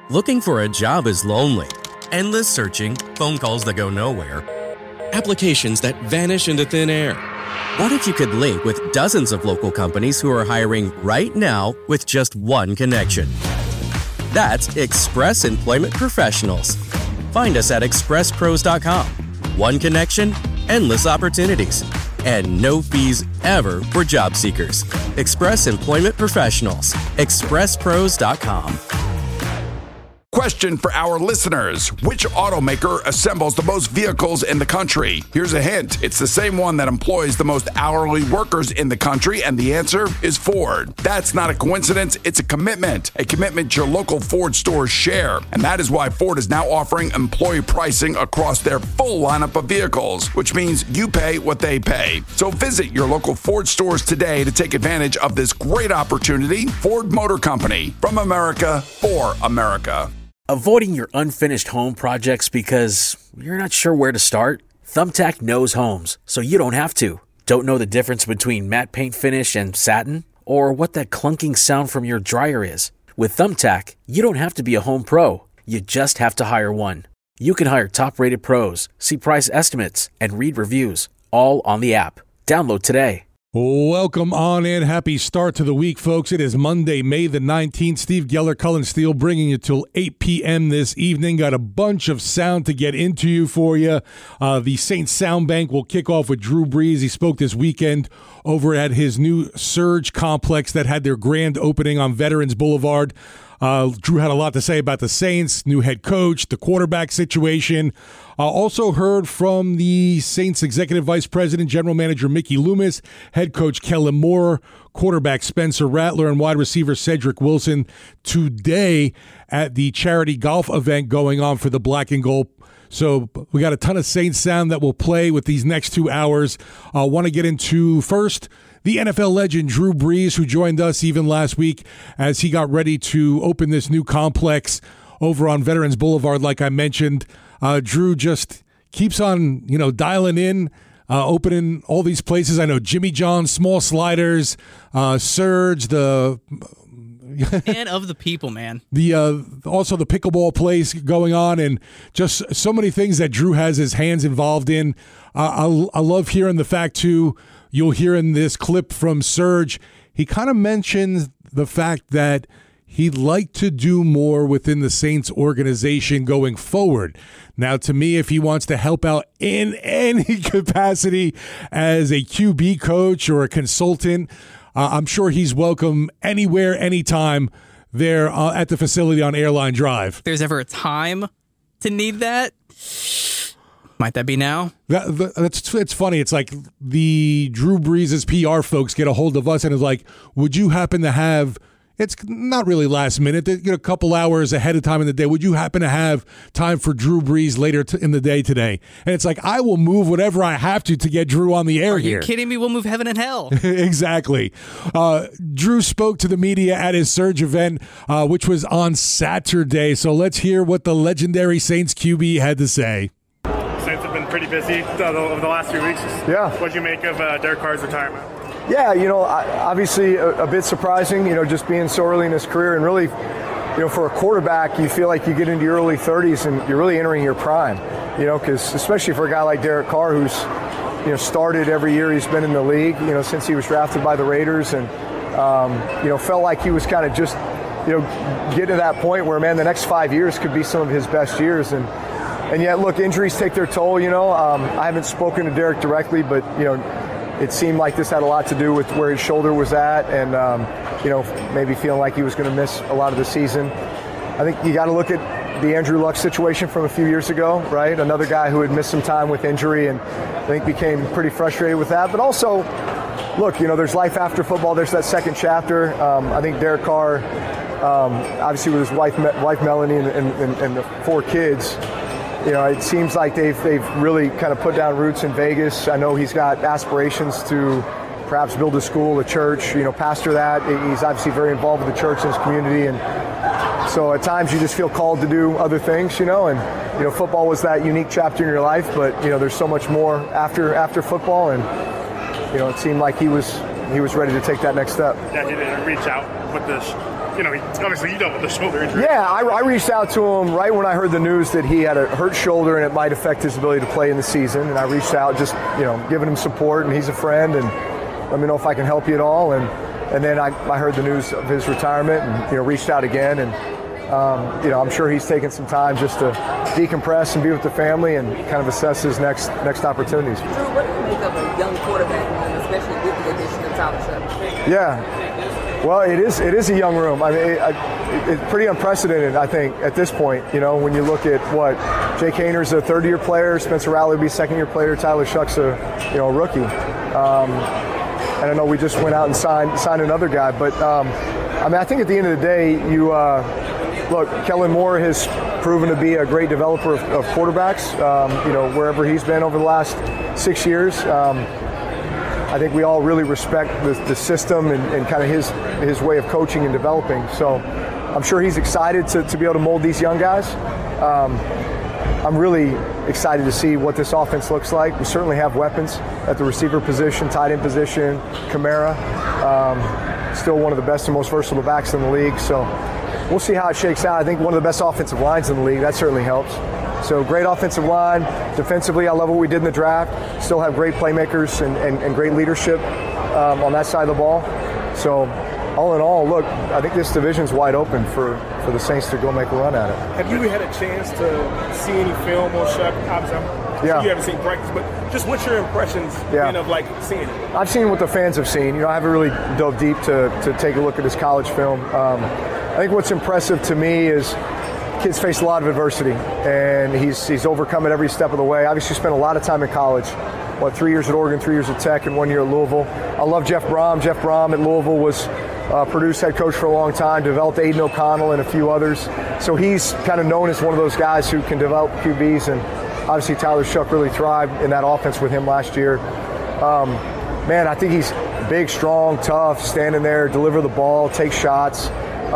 Looking for a job is lonely. Endless searching, phone calls that go nowhere, applications that vanish into thin air. What if you could link with dozens of local companies who are hiring right now with just one connection? That's Express Employment Professionals. Find us at expresspros.com. One connection, endless opportunities, and no fees ever for job seekers. Express Employment Professionals. expresspros.com. Question for our listeners. Which automaker assembles the most vehicles in the country? Here's a hint. It's the same one that employs the most hourly workers in the country, and the answer is Ford. That's not a coincidence. It's a commitment your local Ford stores share. And that is why Ford is now offering employee pricing across their full lineup of vehicles, which means you pay what they pay. So visit your local Ford stores today to take advantage of this great opportunity. Ford Motor Company, from America for America. Avoiding your unfinished home projects because you're not sure where to start? Thumbtack knows homes, so you don't have to. Don't know the difference between matte paint finish and satin? Or what that clunking sound from your dryer is? With Thumbtack, you don't have to be a home pro. You just have to hire one. You can hire top-rated pros, see price estimates, and read reviews, all on the app. Download today. Welcome on in. Happy start to the week, folks. It is Monday, May the 19th. Steve Geller, Cullen Steele, bringing you till 8 p.m. this evening. Got a bunch of sound to get into you for you. The Saints Sound Bank will kick off with Drew Brees. He spoke this weekend over at his new Surge complex that had their grand opening on Veterans Boulevard. Drew had a lot to say about the Saints, new head coach, the quarterback situation. Also heard from the Saints executive vice president, general manager Mickey Loomis, head coach Kellen Moore, quarterback Spencer Rattler, and wide receiver Cedric Wilson today at the charity golf event going on for the Black and Gold. So we got a ton of Saints sound that will play with these next 2 hours. I want to get into first the NFL legend Drew Brees, who joined us even last week as he got ready to open this new complex over on Veterans Boulevard, like I mentioned. Drew just keeps on, dialing in, opening all these places. I know Jimmy John's, Small Sliders, Surge, the man of the people, man. The also the pickleball place going on, and just so many things that Drew has his hands involved in. I love hearing the fact too. You'll hear in this clip from Surge, he kind of mentions the fact that he'd like to do more within the Saints organization going forward. Now, to me, if he wants to help out in any capacity as a QB coach or a consultant, I'm sure he's welcome anywhere, anytime there at the facility on Airline Drive. If there's ever a time to need that, might that be now? It's funny. It's like the Drew Brees' PR folks get a hold of us and it's like, would you happen to have, it's not really last minute, a couple hours ahead of time in the day, would you happen to have time for Drew Brees later in the day today? And it's like, I will move whatever I have to get Drew on the air here. Are you kidding me? We'll move heaven and hell. Exactly. Drew spoke to the media at his Surge event, which was on Saturday. So let's hear what the legendary Saints QB had to say. Saints have been pretty busy over the last few weeks. Yeah. What'd you make of Derek Carr's retirement? Yeah, obviously a bit surprising, just being so early in his career. And really, for a quarterback, you feel like you get into your early 30s and you're really entering your prime, because especially for a guy like Derek Carr, who's, started every year he's been in the league, since he was drafted by the Raiders, and, felt like he was kind of just, getting to that point where, man, the next 5 years could be some of his best years. And yet, look, injuries take their toll, I haven't spoken to Derek directly, but, it seemed like this had a lot to do with where his shoulder was at and, maybe feeling like he was going to miss a lot of the season. I think you got to look at the Andrew Luck situation from a few years ago, right? Another guy who had missed some time with injury and I think became pretty frustrated with that. But also, look, there's life after football. There's that second chapter. I think Derek Carr, obviously with his wife Melanie and the 4 kids, it seems like they've really kind of put down roots in Vegas. I know he's got aspirations to perhaps build a school, a church, pastor that. He's obviously very involved with the church and his community. And so at times you just feel called to do other things, and, football was that unique chapter in your life, but, there's so much more after football. And, it seemed like he was ready to take that next step. Yeah, he didn't reach out with the Obviously you dealt with the shoulder injury. Yeah, I reached out to him right when I heard the news that he had a hurt shoulder and it might affect his ability to play in the season. And I reached out, just giving him support, and he's a friend, and let me know if I can help you at all. And then I heard the news of his retirement, and reached out again, and I'm sure he's taking some time just to decompress and be with the family and kind of assess his next opportunities. Drew, what do you make of a young quarterback, especially with the addition of Tyler Shough? Yeah, well, it is a young room. I mean, it's pretty unprecedented, I think, at this point. When you look at what Jake Hayner's a third-year player, Spencer Rattler will be a second-year player, Tyler Shough's a rookie. And I know we just went out and signed another guy, but I think at the end of the day, look, Kellen Moore has proven to be a great developer of quarterbacks, wherever he's been over the last 6 years. I think we all really respect the system and kind of his way of coaching and developing. So I'm sure he's excited to be able to mold these young guys. I'm really excited to see what this offense looks like. We certainly have weapons at the receiver position, tight end position, Kamara, still one of the best and most versatile backs in the league. So we'll see how it shakes out. I think one of the best offensive lines in the league. That certainly helps. So great offensive line. Defensively, I love what we did in the draft. Still have great playmakers and great leadership on that side of the ball. So all in all, look, I think this division's wide open for the Saints to go make a run at it. Have you had a chance to see any film on Shough? Obviously, you haven't seen practice, but just what's your impressions of seeing it? I've seen what the fans have seen. I haven't really dove deep to take a look at his college film. I think what's impressive to me is kid's faced a lot of adversity, and he's overcome it every step of the way. Obviously spent a lot of time in college. 3 years at Oregon, 3 years at Tech, and 1 year at Louisville. I love Jeff Brom. Jeff Brom at Louisville was Purdue's head coach for a long time, developed Aiden O'Connell and a few others. So he's kind of known as one of those guys who can develop QBs, and obviously Tyler Shough really thrived in that offense with him last year. I think he's big, strong, tough, standing there, deliver the ball, take shots.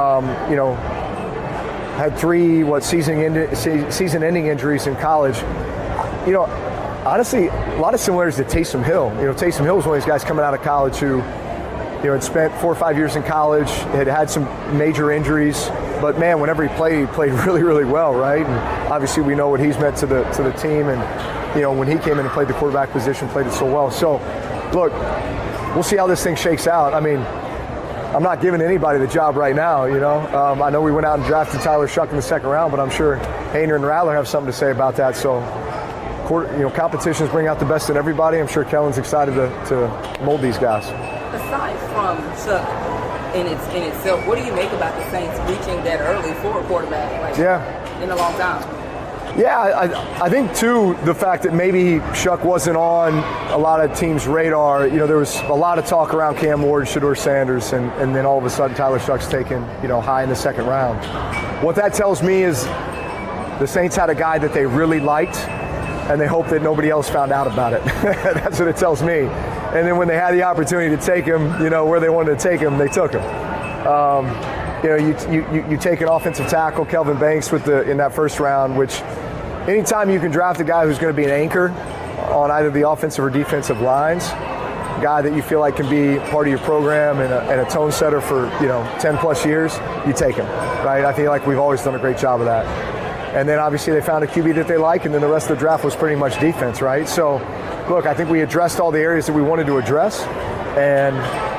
Had 3 season-ending injuries in college. Honestly, a lot of similarities to Taysom Hill. Taysom Hill was one of these guys coming out of college who, had spent 4 or 5 years in college, had some major injuries, but man, whenever he played really, really well, right? And obviously, we know what he's meant to the team, and when he came in and played the quarterback position, played it so well. So, look, we'll see how this thing shakes out. I mean, I'm not giving anybody the job right now, I know we went out and drafted Tyler Shough in the second round, but I'm sure Hayner and Rattler have something to say about that. So, competitions bring out the best in everybody. I'm sure Kellen's excited to mold these guys. Aside from Shough in itself, what do you make about the Saints reaching that early for a quarterback in a long time? Yeah, I think, too, the fact that maybe Shough wasn't on a lot of teams' radar. There was a lot of talk around Cam Ward, Shedeur Sanders, and then all of a sudden Tyler Shough's taken, high in the second round. What that tells me is the Saints had a guy that they really liked, and they hoped that nobody else found out about it. That's what it tells me. And then when they had the opportunity to take him, where they wanted to take him, they took him. You take an offensive tackle, Kelvin Banks, in that first round, which anytime you can draft a guy who's going to be an anchor on either the offensive or defensive lines, a guy that you feel like can be part of your program and a tone setter for 10 plus years, you take him, right? I feel like we've always done a great job of that. And then obviously they found a QB that they like, and then the rest of the draft was pretty much defense, right? So, look, I think we addressed all the areas that we wanted to address, and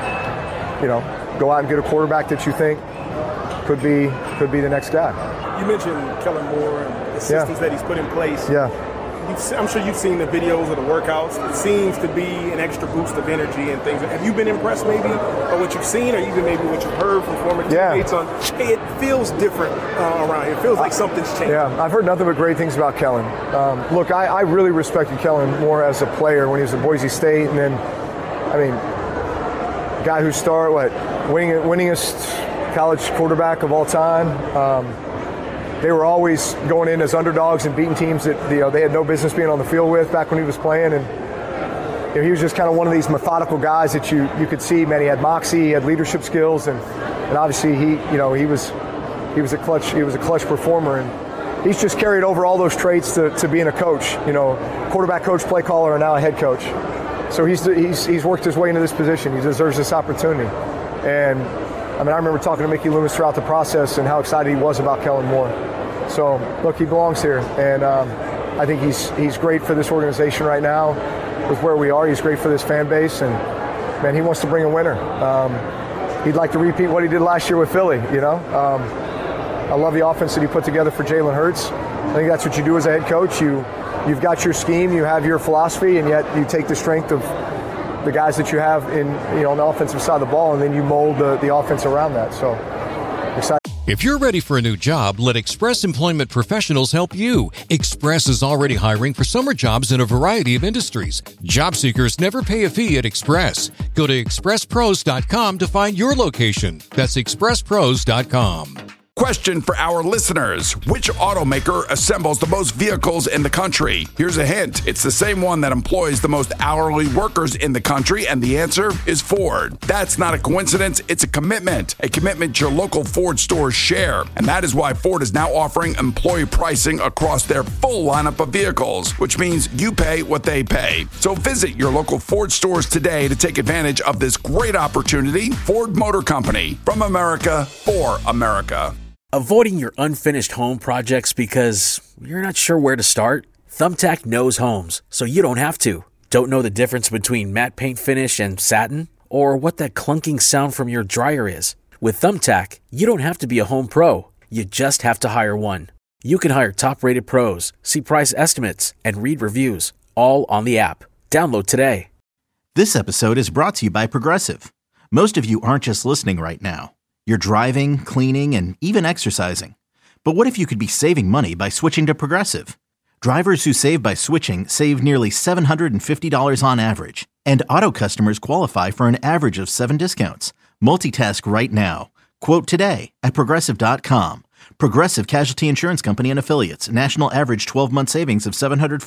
go out and get a quarterback that you think could be the next guy. You mentioned Kellen Moore and the systems that he's put in place. Yeah. I'm sure you've seen the videos of the workouts. It seems to be an extra boost of energy and things. Have you been impressed maybe, or what you've seen, or even maybe what you've heard from former teammates on, hey, it feels different around here. It feels like something's changed. Yeah, I've heard nothing but great things about Kellen. Look, I really respected Kellen more as a player when he was at Boise State, and then, guy who started, winningest college quarterback of all time. They were always going in as underdogs and beating teams that they had no business being on the field with back when he was playing, and he was just kind of one of these methodical guys that you could see. Man, he had moxie, he had leadership skills, and obviously he was a clutch performer, and he's just carried over all those traits to being a coach. Quarterback coach, play caller, and now a head coach. So he's worked his way into this position. He deserves this opportunity, and I mean, I remember talking to Mickey Loomis throughout the process and how excited he was about Kellen Moore. So, look, he belongs here, and I think he's great for this organization right now with where we are. He's great for this fan base, and, man, he wants to bring a winner. He'd like to repeat what he did last year with Philly, you know. I love the offense that he put together for Jalen Hurts. I think that's what you do as a head coach. You've got your scheme, you have your philosophy, and yet you take the strength of the guys that you have on the offensive side of the ball, and then you mold the offense around that. So, excited. If you're ready for a new job, let Express Employment Professionals help you. Express is already hiring for summer jobs in a variety of industries. Job seekers never pay a fee at Express. Go to expresspros.com to find your location. That's expresspros.com. Question for our listeners. Which automaker assembles the most vehicles in the country? Here's a hint. It's the same one that employs the most hourly workers in the country, and the answer is Ford. That's not a coincidence. It's a commitment your local Ford stores share. And that is why Ford is now offering employee pricing across their full lineup of vehicles, which means you pay what they pay. So visit your local Ford stores today to take advantage of this great opportunity. Ford Motor Company, from America, for America. Avoiding your unfinished home projects because you're not sure where to start? Thumbtack knows homes, so you don't have to. Don't know the difference between matte paint finish and satin? Or what that clunking sound from your dryer is? With Thumbtack, you don't have to be a home pro. You just have to hire one. You can hire top-rated pros, see price estimates, and read reviews, all on the app. Download today. This episode is brought to you by Progressive. Most of you aren't just listening right now. You're driving, cleaning, and even exercising. But what if you could be saving money by switching to Progressive? Drivers who save by switching save nearly $750 on average. And auto customers qualify for an average of 7 discounts. Multitask right now. Quote today at Progressive.com. Progressive Casualty Insurance Company and Affiliates. National average 12-month savings of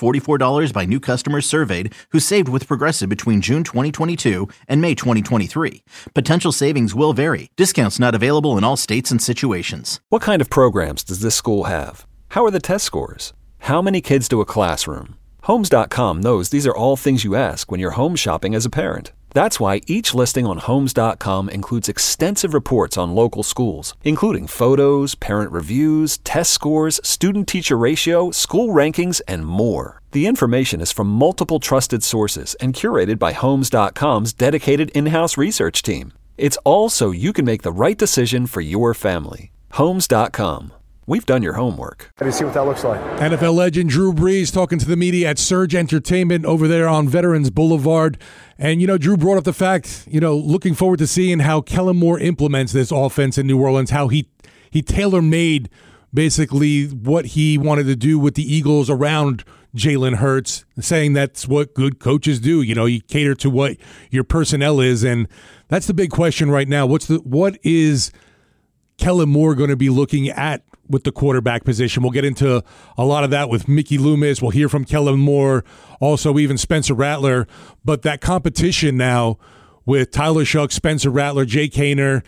$744 by new customers surveyed who saved with Progressive between June 2022 and May 2023. Potential savings will vary. Discounts not available in all states and situations. What kind of programs does this school have? How are the test scores? How many kids to a classroom? Homes.com knows these are all things you ask when you're home shopping as a parent. That's why each listing on Homes.com includes extensive reports on local schools, including photos, parent reviews, test scores, student-teacher ratio, school rankings, and more. The information is from multiple trusted sources and curated by Homes.com's dedicated in-house research team. It's all so you can make the right decision for your family. Homes.com. We've done your homework. To see what that looks like. NFL legend Drew Brees talking to the media at Surge Entertainment over there on Veterans Boulevard. And, Drew brought up the fact, looking forward to seeing how Kellen Moore implements this offense in New Orleans, how he tailor-made basically what he wanted to do with the Eagles around Jalen Hurts, saying that's what good coaches do. You cater to what your personnel is. And that's the big question right now. What is Kellen Moore going to be looking at with the quarterback position? We'll get into a lot of that with Mickey Loomis. We'll hear from Kellen Moore, also even Spencer Rattler. But that competition now with Tyler Shough, Spencer Rattler, Jake Haener,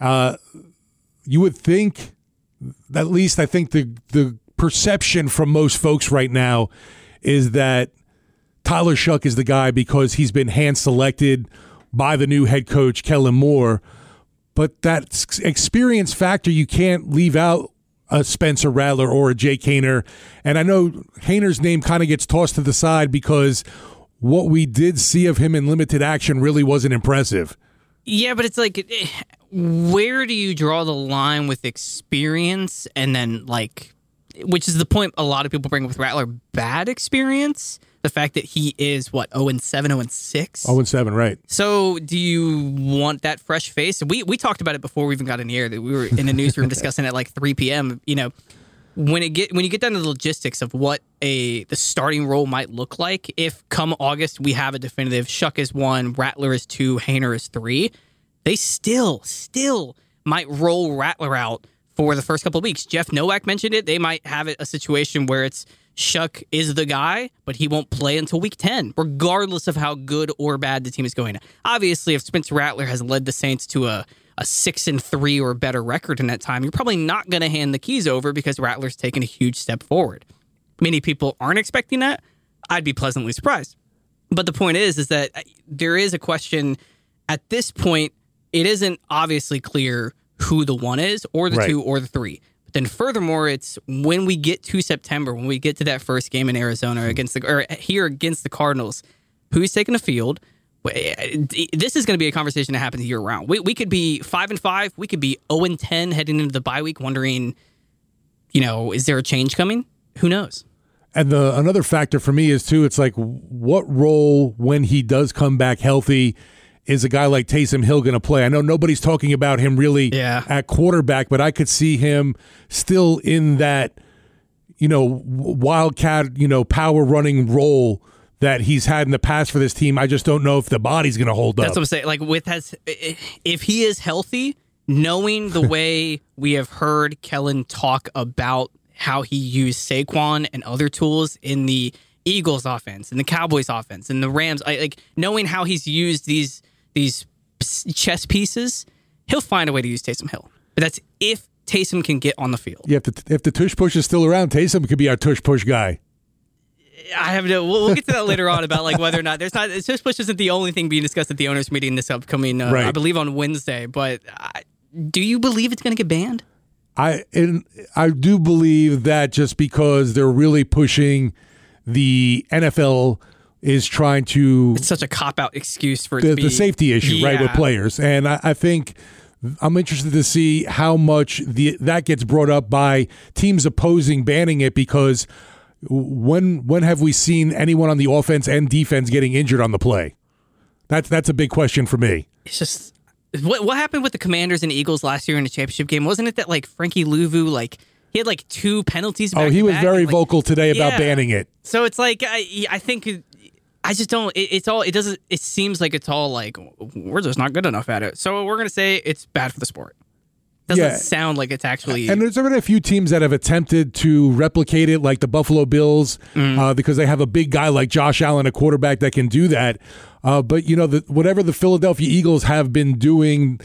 you would think, at least I think the perception from most folks right now is that Tyler Shough is the guy because he's been hand-selected by the new head coach, Kellen Moore. But that experience factor, you can't leave out a Spencer Rattler or a Jake Haener. And I know Haener's name kind of gets tossed to the side because what we did see of him in limited action really wasn't impressive. Yeah, but it's like, where do you draw the line with experience and then, which is the point a lot of people bring with Rattler, bad experience? The fact that he is, 0-7, 0-6? 0-7, right. So do you want that fresh face? We talked about it before we even got in the air, that we were in the newsroom discussing at 3 p.m. When you get down to the logistics of what the starting role might look like, if come August we have a definitive Shough is 1, Rattler is 2, Haener is 3, they still might roll Rattler out for the first couple of weeks. Jeff Nowak mentioned it. They might have a situation where it's Shough is the guy, but he won't play until week 10, regardless of how good or bad the team is going. Obviously, if Spencer Rattler has led the Saints to a 6-3 or better record in that time, you're probably not going to hand the keys over because Rattler's taken a huge step forward. Many people aren't expecting that. I'd be pleasantly surprised. But the point is that there is a question at this point. it isn't obviously clear who the one is, or the Right. two, or the three. But then furthermore, it's when we get to September, when we get to that first game in Arizona against the Cardinals, who's taking the field? This is going to be a conversation that happens year round. We could be 5-5, we could be 0-10 heading into the bye week, wondering, is there a change coming? Who knows? And another factor for me is, too, it's like, what role, when he does come back healthy, is a guy like Taysom Hill going to play? I know nobody's talking about him really at quarterback, but I could see him still in that, wildcat, power running role that he's had in the past for this team. I just don't know if the body's going to hold up. That's what I'm saying. Like, if he is healthy, knowing the way we have heard Kellen talk about how he used Saquon and other tools in the Eagles offense and the Cowboys offense and the Rams, knowing how he's used these chess pieces, he'll find a way to use Taysom Hill. But that's if Taysom can get on the field. Yeah, if the tush push is still around, Taysom could be our tush push guy. We'll get to that later on about whether or not tush push isn't the only thing being discussed at the owners meeting this upcoming, I believe, on Wednesday. But do you believe it's going to get banned? I do believe that, just because they're really pushing, the NFL is trying to. It's such a cop-out excuse for the safety issue, right, with players. And I think I'm interested to see how much that gets brought up by teams opposing banning it, because when have we seen anyone on the offense and defense getting injured on the play? That's a big question for me. It's just. What happened with the Commanders and Eagles last year in the championship game? Wasn't it that Frankie Louvu, he had 2 penalties back to back? Oh, he was very vocal today about banning it. So it's I think I just don't. It seems like it's all we're just not good enough at it. So we're gonna say it's bad for the sport. Doesn't sound like it's actually. And there's been a few teams that have attempted to replicate it, like the Buffalo Bills, because they have a big guy like Josh Allen, a quarterback that can do that. But whatever the Philadelphia Eagles have been doing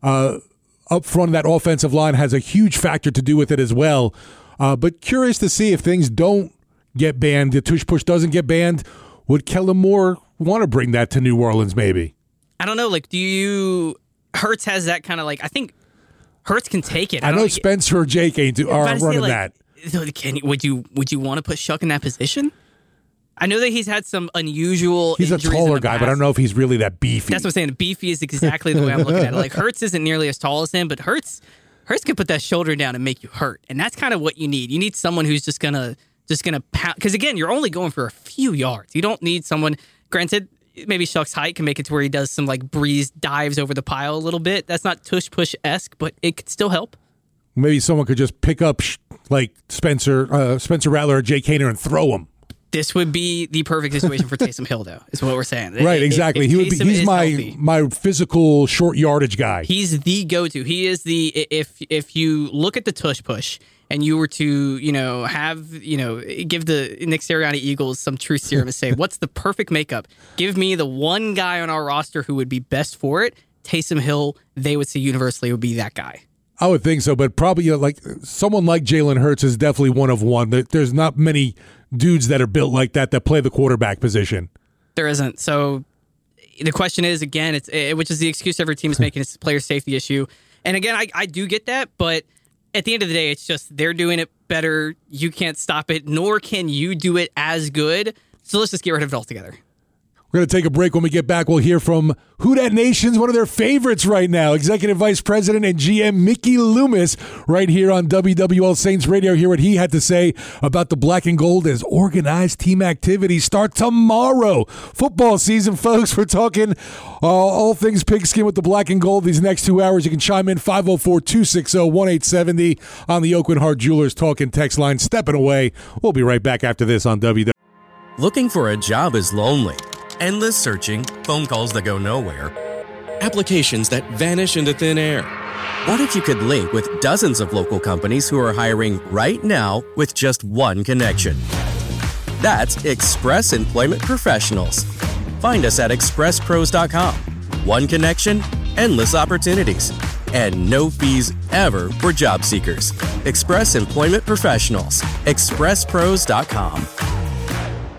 up front of that offensive line has a huge factor to do with it as well. But curious to see if things don't get banned, the tush push doesn't get banned. Would Kellen Moore want to bring that to New Orleans? Maybe. I don't know. Hurts has that kind of I think. Hurts can take it. I know Spencer or Jake are running that. Would you want to put Shuck in that position? I know that he's had some unusual. He's a taller guy, but I don't know if he's really that beefy. That's what I'm saying. Beefy is exactly the way I'm looking at it. Hurts isn't nearly as tall as him, but Hurts can put that shoulder down and make you hurt, and that's kind of what you need. You need someone who's just gonna pound. Because again, you're only going for a few yards. You don't need someone. Granted, maybe Shuck's height can make it to where he does some breeze dives over the pile a little bit. That's not tush push-esque, but it could still help. Maybe someone could just pick up Spencer Rattler or Jake Haener and throw him. This would be the perfect situation for Taysom Hill, though, is what we're saying. Right, exactly. He's my physical short yardage guy. He's the go-to. He is if you look at the tush push and you were to, give the Nick Sirianni Eagles some truth serum and say, what's the perfect makeup? Give me the one guy on our roster who would be best for it. Taysom Hill, they would say universally, would be that guy. I would think so, but probably someone like Jalen Hurts is definitely one of one. There's not many dudes that are built like that play the quarterback position. There isn't. So the question is, again, which is the excuse every team is making, it's a player safety issue. And again, I do get that, but at the end of the day, it's just they're doing it better. You can't stop it, nor can you do it as good. So let's just get rid of it altogether. We're going to take a break. When we get back, we'll hear from Who Dat Nation's one of their favorites right now, Executive Vice President and GM Mickey Loomis, right here on WWL Saints Radio. Hear what he had to say about the Black and Gold as organized team activities start tomorrow. Football season, folks. We're talking all things pigskin with the Black and Gold these next 2 hours. You can chime in 504-260-1870 on the Oakland Heart Jewelers talking text line. Stepping away. We'll be right back after this on WWL. Looking for a job is lonely. Endless searching, phone calls that go nowhere, applications that vanish into thin air. What if you could link with dozens of local companies who are hiring right now with just one connection? That's Express Employment Professionals. Find us at expresspros.com. One connection, endless opportunities, and no fees ever for job seekers. Express Employment Professionals. expresspros.com.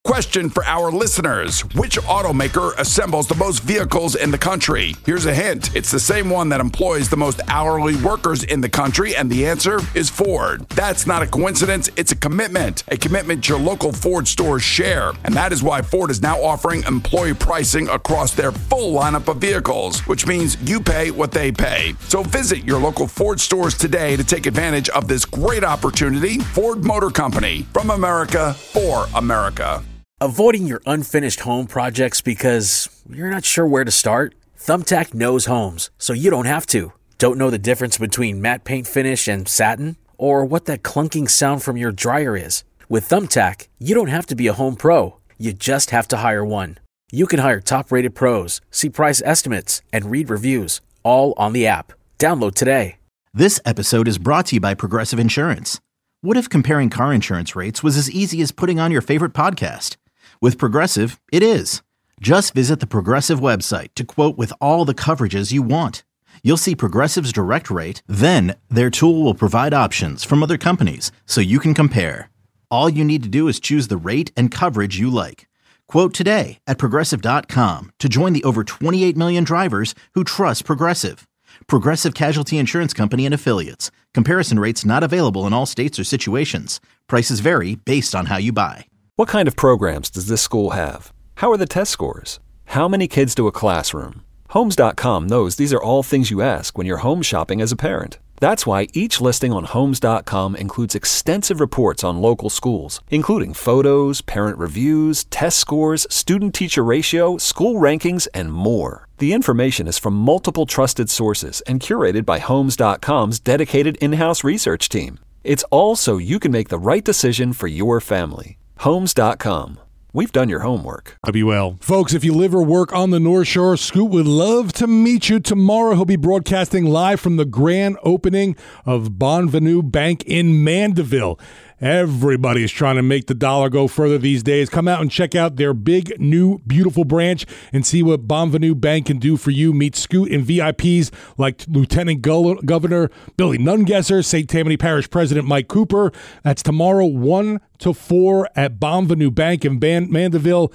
Question for our listeners. Which automaker assembles the most vehicles in the country? Here's a hint. It's the same one that employs the most hourly workers in the country, and the answer is Ford. That's not a coincidence. It's a commitment your local Ford stores share. And that is why Ford is now offering employee pricing across their full lineup of vehicles, which means you pay what they pay. So visit your local Ford stores today to take advantage of this great opportunity. Ford Motor Company, from America for America. Avoiding your unfinished home projects because you're not sure where to start? Thumbtack knows homes, so you don't have to. Don't know the difference between matte paint finish and satin? Or what that clunking sound from your dryer is? With Thumbtack, you don't have to be a home pro. You just have to hire one. You can hire top-rated pros, see price estimates, and read reviews, all on the app. Download today. This episode is brought to you by Progressive Insurance. What if comparing car insurance rates was as easy as putting on your favorite podcast? With Progressive, it is. Just visit the Progressive website to quote with all the coverages you want. You'll see Progressive's direct rate, then their tool will provide options from other companies so you can compare. All you need to do is choose the rate and coverage you like. Quote today at Progressive.com to join the over 28 million drivers who trust Progressive. Progressive Casualty Insurance Company and Affiliates. Comparison rates not available in all states or situations. Prices vary based on how you buy. What kind of programs does this school have? How are the test scores? How many kids do a classroom? Homes.com knows these are all things you ask when you're home shopping as a parent. That's why each listing on Homes.com includes extensive reports on local schools, including photos, parent reviews, test scores, student-teacher ratio, school rankings, and more. The information is from multiple trusted sources and curated by Homes.com's dedicated in-house research team. It's all so you can make the right decision for your family. Homes.com. We've done your homework. WL. Folks, if you live or work on the North Shore, Scoot would love to meet you tomorrow. He'll be broadcasting live from the grand opening of Bonvenue Bank in Mandeville. Everybody's trying to make the dollar go further these days. Come out and check out their big, new, beautiful branch and see what Bonvenue Bank can do for you. Meet Scoot and VIPs like Lieutenant Governor Billy Nungesser, St. Tammany Parish President Mike Cooper. That's tomorrow, 1 to 4 at Bonvenue Bank in Mandeville,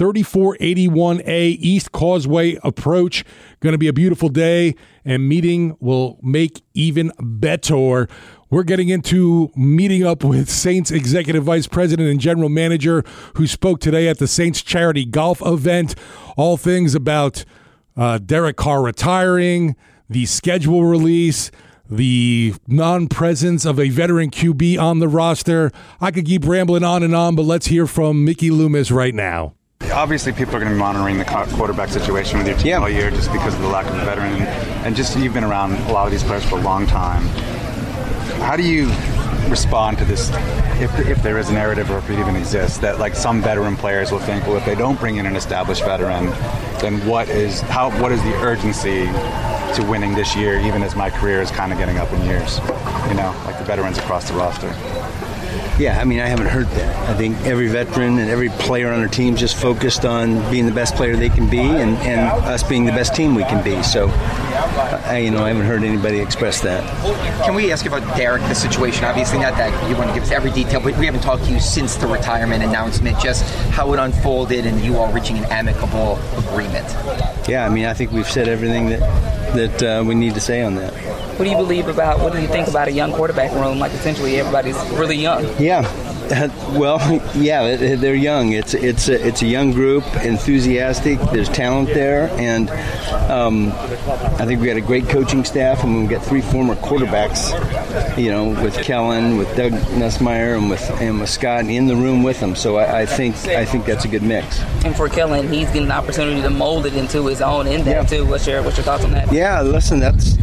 3481A East Causeway Approach. Going to be a beautiful day, and meeting will make even better. We're getting into meeting up with Saints Executive Vice President and General Manager who spoke today at the Saints Charity Golf event. All things about Derek Carr retiring, the schedule release, the non-presence of a veteran QB on the roster. I could keep rambling on and on, but let's hear from Mickey Loomis right now. Obviously, people are going to be monitoring the quarterback situation with your team all year just because of the lack of a veteran. And just you've been around a lot of these players for a long time. How do you respond to this, if there is a narrative or if it even exists, that like some veteran players will think, well, if they don't bring in an established veteran, then what is the urgency to winning this year, even as my career is kind of getting up in years, like the veterans across the roster? Yeah, I mean, I haven't heard that. I think every veteran and every player on our team is just focused on being the best player they can be and us being the best team we can be. So, I haven't heard anybody express that. Can we ask about Derek, the situation? Obviously, not that you want to give us every detail, but we haven't talked to you since the retirement announcement, just how it unfolded and you all reaching an amicable agreement. Yeah, I mean, I think we've said everything that we need to say on that. What do you think about a young quarterback room? Like, essentially everybody's really young. Yeah. Well, yeah, they're young. It's a young group, enthusiastic. There's talent there, and I think we got a great coaching staff, and we've got 3 former quarterbacks, with Kellen, with Doug Nussmeier, and with Scott in the room with them. So I think that's a good mix. And for Kellen, he's getting an opportunity to mold it into his own in there too. What's your thoughts on that? Yeah, listen, that's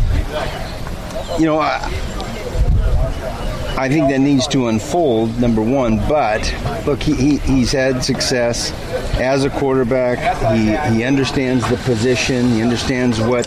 I think that needs to unfold, number one. But look, he's had success as a quarterback. He understands the position. He understands what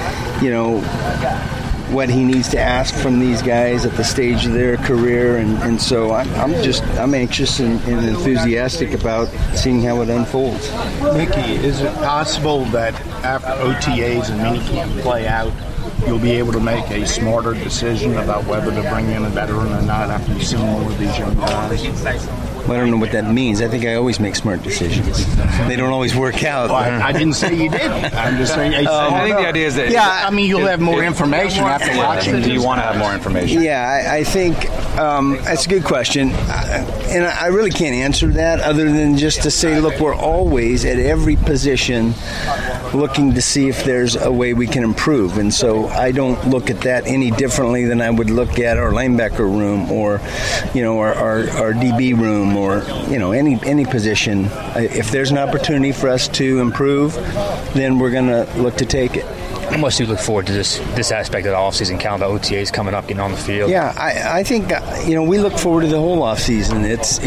he needs to ask from these guys at the stage of their career, and so I'm anxious and enthusiastic about seeing how it unfolds. Mickey, is it possible that after OTAs and minicamp play out, you'll be able to make a smarter decision about whether to bring in a veteran or not after you've seen more of these young guys? Well, I don't know what that means. I think I always make smart decisions. They don't always work out. Well, I didn't say you didn't. I'm just saying. I think the idea is that... Yeah, I mean, you'll have more information after watching. Do you want to have more information? Yeah, I think that's a good question. And I really can't answer that other than just to say, look, we're always at every position looking to see if there's a way we can improve. And so I don't look at that any differently than I would look at our linebacker room or, our DB room or, any position. If there's an opportunity for us to improve, then we're going to look to take it. How much do you look forward to this aspect of the offseason, counting the OTAs coming up, getting on the field? Yeah, I think, we look forward to the whole offseason.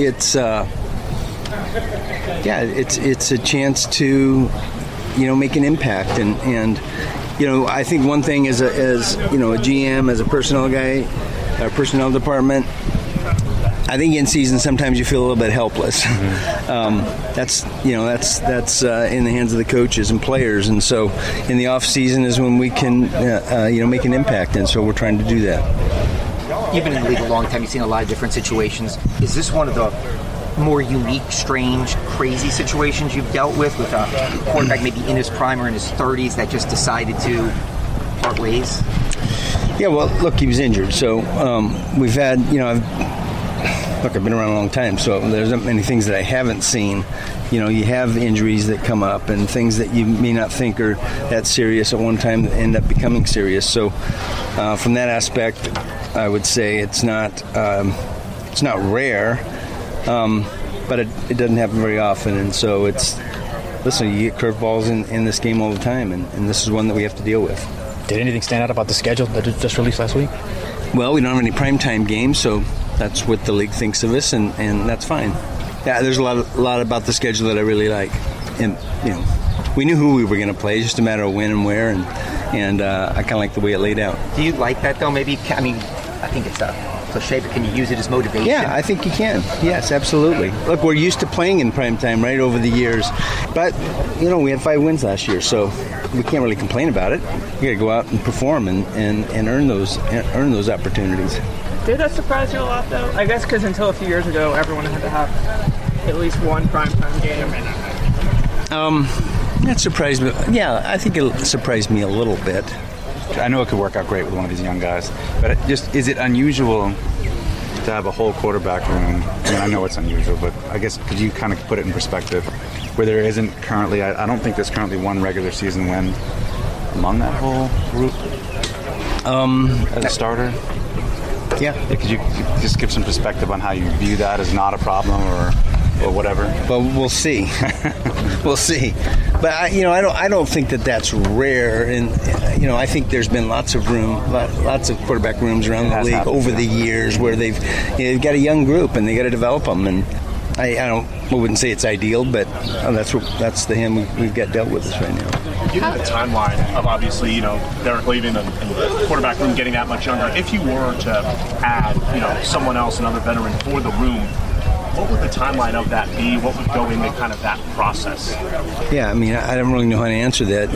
It's a chance to, make an impact. And I think one thing as a GM, as a personnel guy, our personnel department, I think in season sometimes you feel a little bit helpless. That's in the hands of the coaches and players, and so in the off season is when we can make an impact, and so we're trying to do that. You've been in the league a long time. You've seen a lot of different situations. Is this one of the more unique, strange, crazy situations you've dealt with a quarterback maybe in his prime or in his 30s that just decided to part ways? Yeah, well, look, he was injured, so we've had I've been around a long time, so there's not many things that I haven't seen. You have injuries that come up and things that you may not think are that serious at one time that end up becoming serious. So from that aspect, I would say it's not rare, but it doesn't happen very often. And so you get curveballs in this game all the time, and this is one that we have to deal with. Did anything stand out about the schedule that was just released last week? Well, we don't have any primetime games, so that's what the league thinks of us, and that's fine. Yeah, there's a lot about the schedule that I really like, and we knew who we were going to play, just a matter of when and where, and I kind of like the way it laid out. Do you like that though? Maybe I think it's a cliche, but can you use it as motivation? Yeah, I think you can. Yes, absolutely. Look, we're used to playing in primetime, right, over the years, but we had 5 wins last year, so we can't really complain about it. We got to go out and perform and earn those opportunities. Did that surprise you a lot, though? I guess because until a few years ago, everyone had to have at least one primetime game. That surprised me. Yeah, I think it surprised me a little bit. I know it could work out great with one of these young guys, but is it unusual to have a whole quarterback room? I know it's unusual, but I guess could you kind of put it in perspective where there isn't currently, I don't think there's currently one regular season win among that whole group as a starter? Yeah. Could you just give some perspective on how you view that as not a problem or whatever? Well, we'll see. We'll see. But I don't think that's rare, and I think there's been lots of quarterback rooms around the league over the years where they've got a young group and they got to develop them, and I wouldn't say it's ideal, but that's the hand we've got dealt with this right now. Given the timeline of obviously Derek leaving and the quarterback room getting that much younger, if you were to add someone else, another veteran for the room, what would the timeline of that be? What would go into kind of that process? Yeah, I don't really know how to answer that.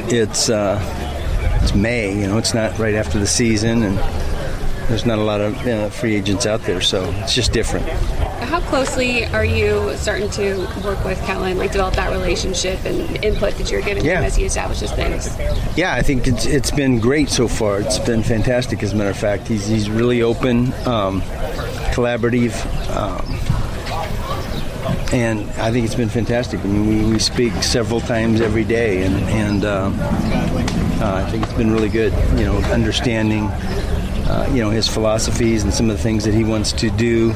It's May, it's not right after the season, and there's not a lot of free agents out there, so it's just different. How closely are you starting to work with Kellen, develop that relationship and input that you're giving him as he establishes things? Yeah, I think it's been great so far. It's been fantastic, as a matter of fact. He's really open, collaborative, and I think it's been fantastic. We speak several times every day, and I think it's been really good, understanding his philosophies and some of the things that he wants to do.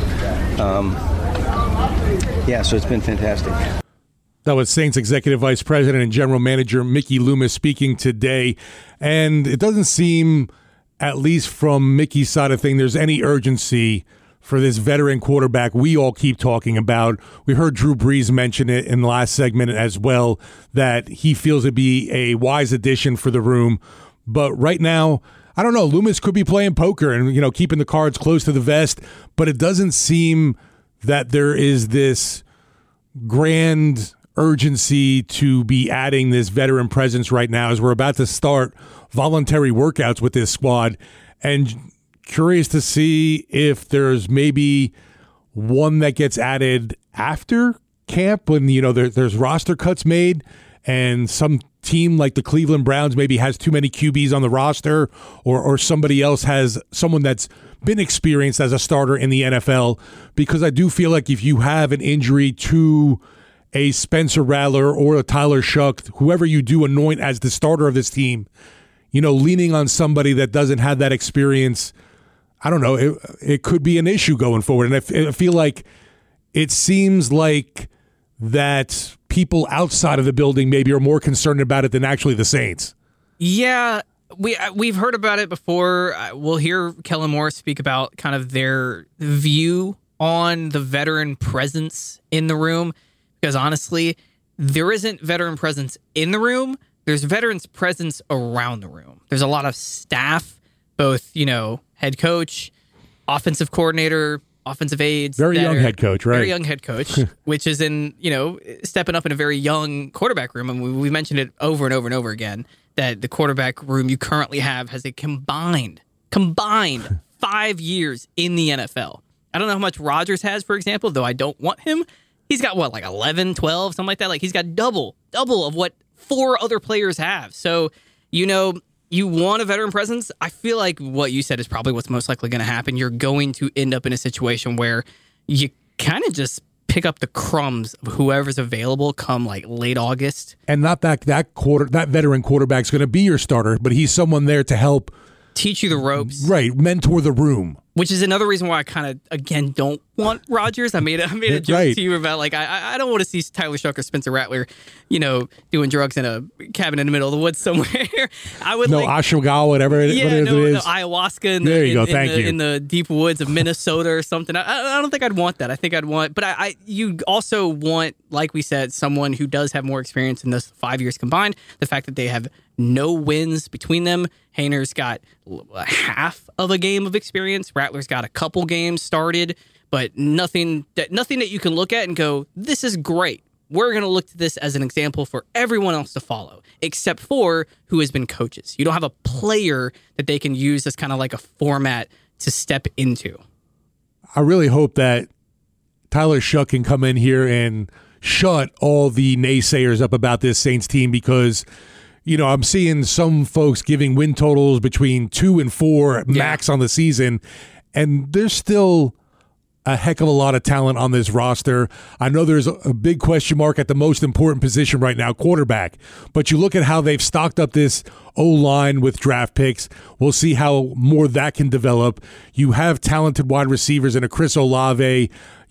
So it's been fantastic. That was Saints Executive Vice President and General Manager Mickey Loomis speaking today. And it doesn't seem, at least from Mickey's side of things, there's any urgency for this veteran quarterback we all keep talking about. We heard Drew Brees mention it in the last segment as well, that he feels it'd be a wise addition for the room. But right now, I don't know, Loomis could be playing poker and, keeping the cards close to the vest, but it doesn't seem that there is this grand urgency to be adding this veteran presence right now as we're about to start voluntary workouts with this squad, and curious to see if there's maybe one that gets added after camp when, there's roster cuts made and some team like the Cleveland Browns maybe has too many QBs on the roster, or somebody else has someone that's been experienced as a starter in the NFL, because I do feel like if you have an injury to a Spencer Rattler or a Tyler Shuck, whoever you do anoint as the starter of this team, leaning on somebody that doesn't have that experience, I don't know, it could be an issue going forward. And I feel like it seems like that people outside of the building maybe are more concerned about it than actually the Saints. Yeah, we've heard about it before. We'll hear Kellen Moore speak about kind of their view on the veteran presence in the room, because honestly, there isn't veteran presence in the room. There's veterans presence around the room. There's a lot of staff, both, head coach, offensive coordinator, offensive aides. Very young head coach, right? Very young head coach, which is stepping up in a very young quarterback room. And we mentioned it over and over and over again, that the quarterback room you currently have has a combined 5 years in the NFL. I don't know how much Rodgers has, for example, though I don't want him. He's got, 11, 12, something like that? Like, he's got double of what 4 other players have. So, you want a veteran presence. I feel like what you said is probably what's most likely going to happen. You're going to end up in a situation where you kind of just pick up the crumbs of whoever's available come late August. And not that veteran quarterback's going to be your starter, but he's someone there to help teach you the ropes. Right, mentor the room. Which is another reason why I kind of, again, don't want Rodgers. I made a joke to you about, I don't want to see Tyler Shuck or Spencer Rattler, doing drugs in a cabin in the middle of the woods somewhere. I would ashwagandha, whatever it is. Ayahuasca in the deep woods of Minnesota or something. I don't think I'd want that. I think I'd want, but you also want, like we said, someone who does have more experience in those 5 years combined. The fact that they have no wins between them. Hayner's got half of a game of experience. Rattler's got a couple games started, but nothing that you can look at and go, this is great. We're going to look to this as an example for everyone else to follow, except for who has been coaches. You don't have a player that they can use as kind of like a format to step into. I really hope that Tyler Shuck can come in here and shut all the naysayers up about this Saints team, because I'm seeing some folks giving win totals between 2 and 4 max on the season, and there's still a heck of a lot of talent on this roster. I know there's a big question mark at the most important position right now, quarterback, but you look at how they've stocked up this O-line with draft picks. We'll see how more that can develop. You have talented wide receivers in a Chris Olave,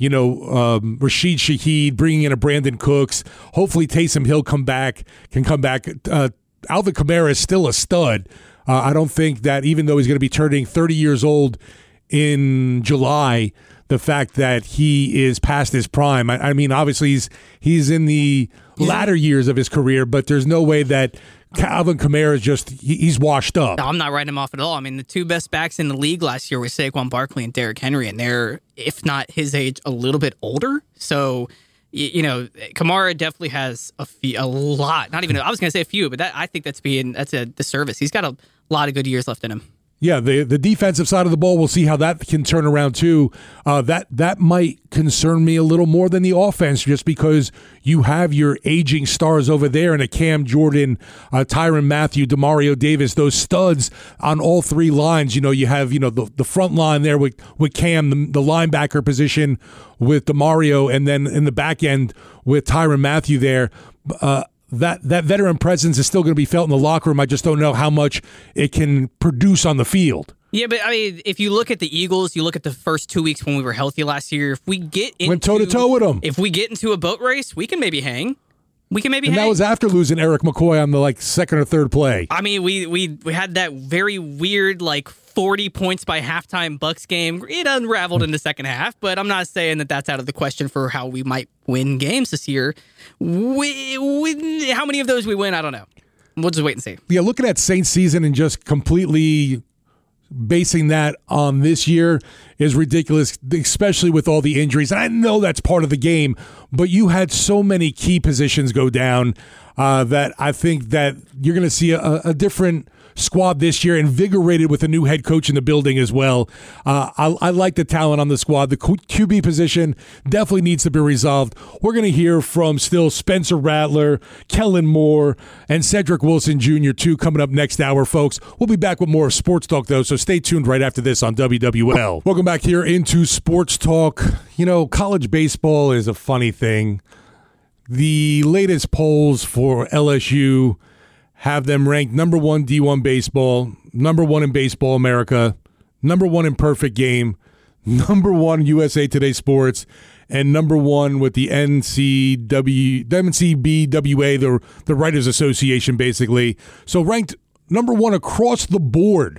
Rashid Shaheed, bringing in a Brandon Cooks. Hopefully Taysom Hill can come back. Alvin Kamara is still a stud. I don't think that, even though he's going to be turning 30 years old in July, the fact that he is past his prime. I mean, obviously he's in the latter years of his career, but there's no way that Alvin Kamara is he's washed up. No, I'm not writing him off at all. I mean, the 2 best backs in the league last year were Saquon Barkley and Derrick Henry, and they're, if not his age, a little bit older. So, Kamara definitely has a lot. Not even, I was going to say a few, but I think that's a disservice. He's got a lot of good years left in him. Yeah, the defensive side of the ball, we'll see how that can turn around too. That might concern me a little more than the offense, just because you have your aging stars over there and a Cam Jordan, Tyrann Mathieu, Demario Davis, those studs on all 3 lines. You have the front line there with Cam, the linebacker position with Demario, and then in the back end with Tyrann Mathieu there. That veteran presence is still going to be felt in the locker room. I just don't know how much it can produce on the field. Yeah, but I mean, if you look at the Eagles, you look at the first 2 weeks when we were healthy last year. If we went toe-to-toe with them. If we get into a boat race, we can maybe hang. And that was after losing Eric McCoy on the second or third play. I mean, we had that very weird 40 points by halftime Bucs game. It unraveled in the second half, but I'm not saying that that's out of the question for how we might win games this year. How many of those we win, I don't know. We'll just wait and see. Yeah, looking at Saints season and just completely basing that on this year is ridiculous, especially with all the injuries. And I know that's part of the game, but you had so many key positions go down that I think that you're going to see a different squad this year, invigorated with a new head coach in the building as well. I like the talent on the squad. The QB position definitely needs to be resolved. We're going to hear from still Spencer Rattler, Kellen Moore, and Cedric Wilson Jr. too coming up next hour, folks. We'll be back with more Sports Talk, though, so stay tuned right after this on WWL. Welcome back here into Sports Talk. You know, college baseball is a funny thing. The latest polls for LSU have them ranked number 1 D1 baseball, number 1 in Baseball America, number 1 in Perfect Game, number 1 USA Today Sports, and number 1 with the NCBWA, the Writers Association, basically. So ranked number 1 across the board.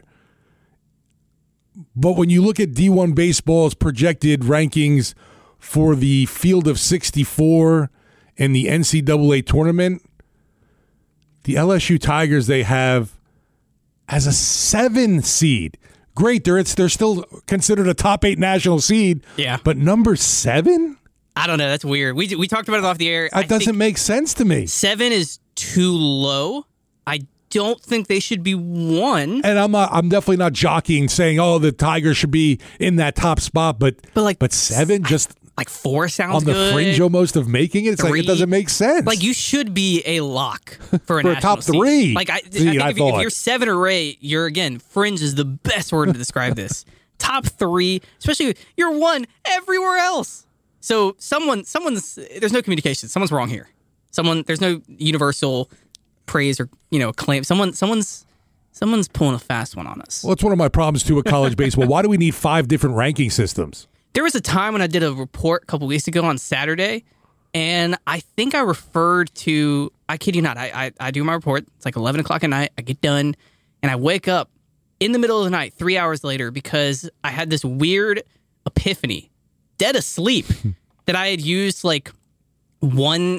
But when you look at D1 baseball's projected rankings for the field of 64 and the NCAA tournament, the LSU Tigers they have as a 7 seed. Great, they're still considered a top 8 national seed. Yeah, but number 7? I don't know. That's weird. We talked about it off the air. That doesn't make sense to me. 7 is too low. I don't think they should be 1. And I'm definitely not jockeying saying, oh, the Tigers should be in that top spot, but 7 just. Like 4 sounds on the good. Fringe almost of making it. It's 3, like it doesn't make sense. Like you should be a lock for a for national a top seed. 3. Like I think if you're 7 or 8, you're again Fringe is the best word to describe this. Top 3, especially you're 1 everywhere else. So someone's there's no communication. Someone's wrong here. There's no universal praise or acclaim. Someone's pulling a fast one on us. Well, it's one of my problems too with college baseball. Why do we need 5 different ranking systems? There was a time when I did a report a couple weeks ago on Saturday, and I think I referred to, I kid you not, I do my report. It's like 11 o'clock at night. I get done, and I wake up in the middle of the night 3 hours later because I had this weird epiphany, dead asleep, that I had used like one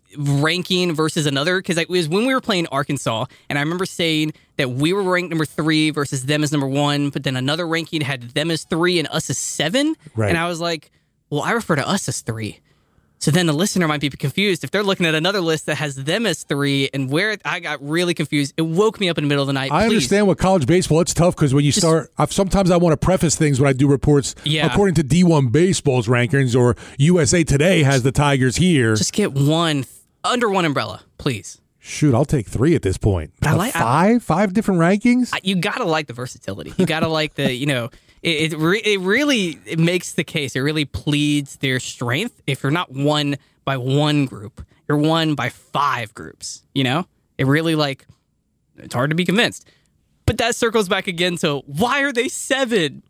ranking versus another, because it was when we were playing Arkansas, and I remember saying that we were ranked number 3 versus them as number 1, but then another ranking had them as 3 and us as 7, right. And I was like, well, I refer to us as 3. So then the listener might be confused if they're looking at another list that has them as 3, and where I got really confused. It woke me up in the middle of the night. I understand with college baseball, it's tough because when you start, sometimes I want to preface things when I do reports. Yeah. According to D1 Baseball's rankings, or USA Today has the Tigers here. Just get 1 under 1 umbrella, please. Shoot, I'll take 3 at this point. I like 5 different rankings. You gotta like the versatility. You gotta like the It really makes the case. It really pleads their strength. If you're not 1 by 1 group, you're 1 by 5 groups. It really it's hard to be convinced. But that circles back again to why are they 7?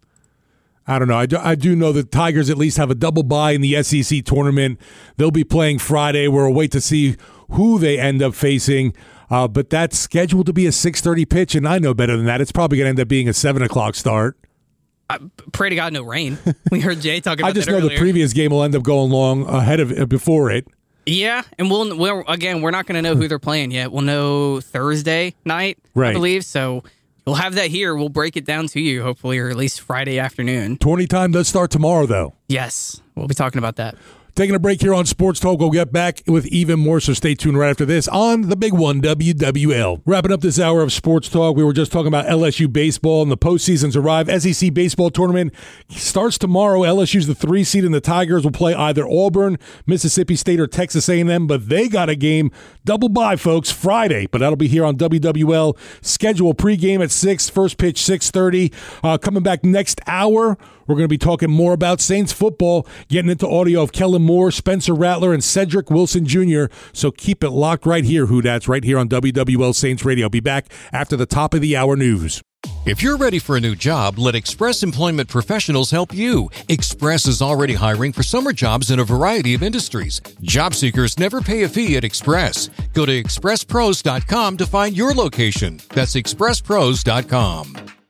I don't know. I do know that Tigers at least have a double bye in the SEC tournament. They'll be playing Friday. We'll wait to see who they end up facing. But that's scheduled to be a 6:30 pitch, and I know better than that. It's probably going to end up being a 7 o'clock start. Pray to God no rain. We heard Jay talking about that I just know earlier. the previous game will end up going long ahead of before it. Yeah, and we're not going to know who they're playing yet. We'll know Thursday night, right. I believe. So we'll have that here. We'll break it down to you, hopefully, or at least Friday afternoon. Tourney time does start tomorrow, though. Yes, we'll be talking about that. Taking a break here on Sports Talk. We'll get back with even more, so stay tuned right after this on the big one, WWL. Wrapping up this hour of Sports Talk, we were just talking about LSU baseball, and the postseason's arrived. SEC baseball tournament starts tomorrow. LSU's the 3 seed, and the Tigers will play either Auburn, Mississippi State, or Texas A&M, but they got a game. Double bye, folks, Friday, but that'll be here on WWL. Schedule pregame at 6, first pitch 6:30. Coming back next hour, we're going to be talking more about Saints football, getting into audio of Kellen Moore, Spencer Rattler, and Cedric Wilson Jr. So keep it locked right here, Who-Dats, right here on WWL Saints Radio. I'll be back after the top of the hour news. If you're ready for a new job, let Express Employment Professionals help you. Express is already hiring for summer jobs in a variety of industries. Job seekers never pay a fee at Express. Go to expresspros.com to find your location. That's expresspros.com.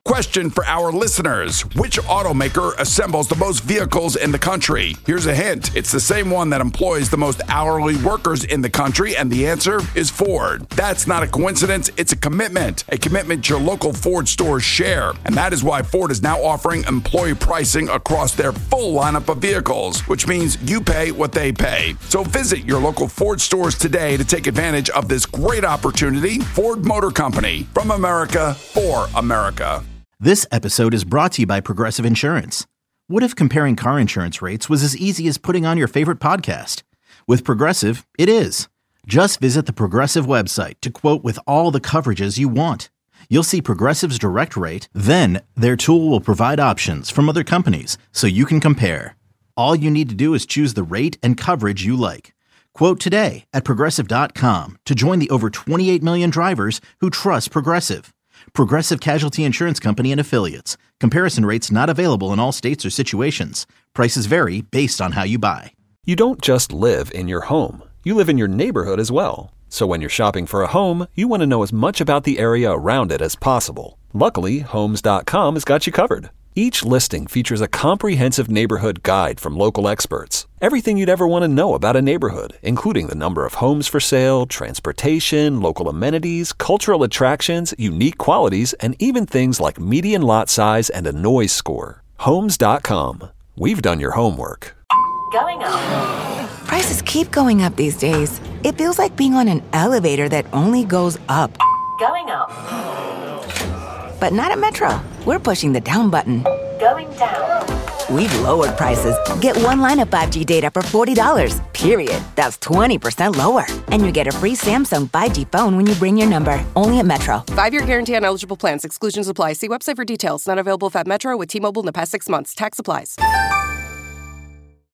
Question for our listeners. Which automaker assembles the most vehicles in the country? Here's a hint. It's the same one that employs the most hourly workers in the country, and the answer is Ford. That's not a coincidence. It's a commitment your local Ford stores share. And that is why Ford is now offering employee pricing across their full lineup of vehicles, which means you pay what they pay. So visit your local Ford stores today to take advantage of this great opportunity. Ford Motor Company, from America for America. This episode is brought to you by Progressive Insurance. What if comparing car insurance rates was as easy as putting on your favorite podcast? With Progressive, it is. Just visit the Progressive website to quote with all the coverages you want. You'll see Progressive's direct rate, then their tool will provide options from other companies so you can compare. All you need to do is choose the rate and coverage you like. Quote today at Progressive.com to join the over 28 million drivers who trust Progressive. Progressive Casualty Insurance Company and Affiliates. Comparison rates not available in all states or situations. Prices vary based on how you buy. You don't just live in your home. You live in your neighborhood as well. So when you're shopping for a home, you want to know as much about the area around it as possible. Luckily, Homes.com has got you covered. Each listing features a comprehensive neighborhood guide from local experts. Everything you'd ever want to know about a neighborhood, including the number of homes for sale, transportation, local amenities, cultural attractions, unique qualities, and even things like median lot size and a noise score. Homes.com. We've done your homework. Going up. Prices keep going up these days. It feels like being on an elevator that only goes up. Going up. But not at Metro. We're pushing the down button. Going down. We've lowered prices. Get one line of 5G data for $40, period. That's 20% lower. And you get a free Samsung 5G phone when you bring your number. Only at Metro. 5-year guarantee on eligible plans. Exclusions apply. See website for details. Not available at Metro with T-Mobile in the past 6 months. Tax applies.